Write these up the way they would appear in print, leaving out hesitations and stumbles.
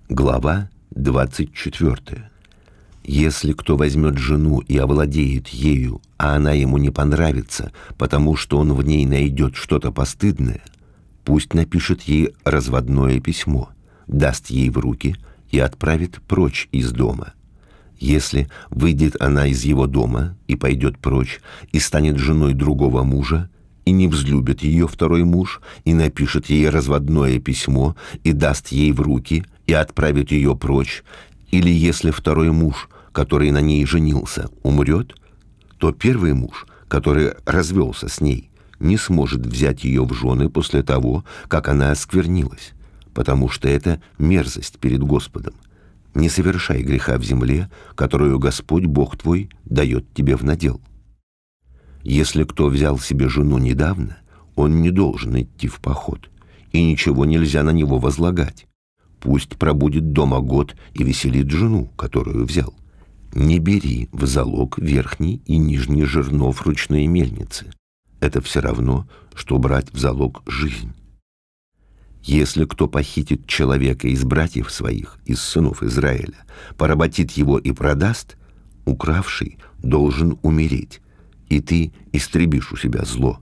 Глава 24. Если кто возьмет жену и овладеет ею, а она ему не понравится, потому что он в ней найдет что-то постыдное, пусть напишет ей разводное письмо, даст ей в руки и отправит прочь из дома. Если выйдет она из его дома и пойдет прочь, и станет женой другого мужа, и не взлюбит ее второй муж, и напишет ей разводное письмо, и даст ей в руки, и отправит ее прочь, или если второй муж, который на ней женился, умрет, то первый муж, который развелся с ней, не сможет взять ее в жены после того, как она осквернилась, потому что это мерзость перед Господом. Не совершай греха в земле, которую Господь Бог твой дает тебе в надел. Если кто взял себе жену недавно, он не должен идти в поход, и ничего нельзя на него возлагать. Пусть пробудет дома год и веселит жену, которую взял. Не бери в залог верхний и нижний жернов ручной мельницы. Это все равно, что брать в залог жизнь. Если кто похитит человека из братьев своих, из сынов Израиля, поработит его и продаст, укравший должен умереть, и ты истребишь у себя зло.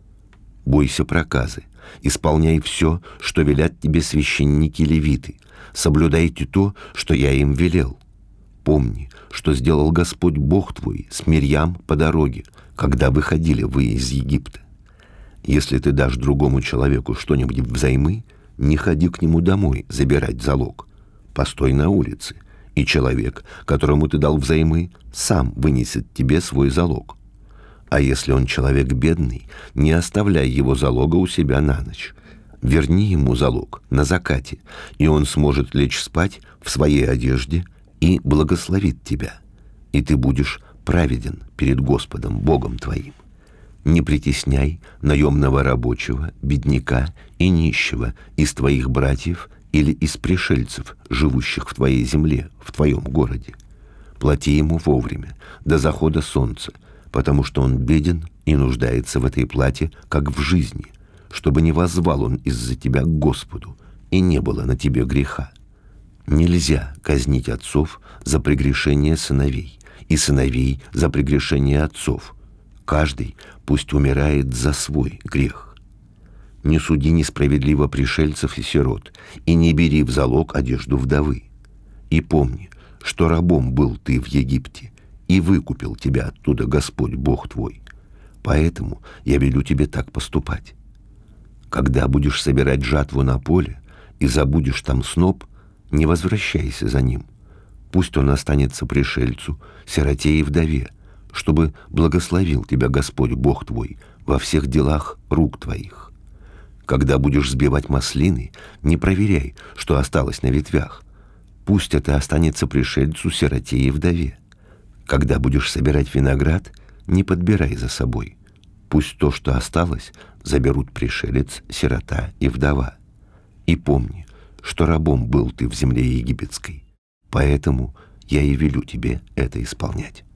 Бойся проказы, исполняй все, что велят тебе священники-левиты, соблюдайте то, что я им велел. Помни, что сделал Господь Бог твой с Мирьям по дороге, когда выходили вы из Египта. Если ты дашь другому человеку что-нибудь взаймы, не ходи к нему домой забирать залог. Постой на улице, и человек, которому ты дал взаймы, сам вынесет тебе свой залог. А если он человек бедный, не оставляй его залога у себя на ночь. Верни ему залог на закате, и он сможет лечь спать в своей одежде и благословит тебя, и ты будешь праведен перед Господом Богом твоим. Не притесняй наемного рабочего, бедняка и нищего из твоих братьев или из пришельцев, живущих в твоей земле, в твоем городе. Плати ему вовремя, до захода солнца, потому что он беден и нуждается в этой плате, как в жизни, чтобы не воззвал он из-за тебя к Господу, и не было на тебе греха. Нельзя казнить отцов за прегрешение сыновей, и сыновей за прегрешение отцов. Каждый пусть умирает за свой грех. Не суди несправедливо пришельцев и сирот, и не бери в залог одежду вдовы. И помни, что рабом был ты в Египте, и выкупил тебя оттуда Господь Бог твой. Поэтому я велю тебе так поступать. Когда будешь собирать жатву на поле и забудешь там сноп, не возвращайся за ним. Пусть он останется пришельцу, сироте и вдове, чтобы благословил тебя Господь Бог твой во всех делах рук твоих. Когда будешь сбивать маслины, не проверяй, что осталось на ветвях. Пусть это останется пришельцу, сироте и вдове. Когда будешь собирать виноград, не подбирай за собой. Пусть то, что осталось, заберут пришелец, сирота и вдова. И помни, что рабом был ты в земле египетской, поэтому я и велю тебе это исполнять.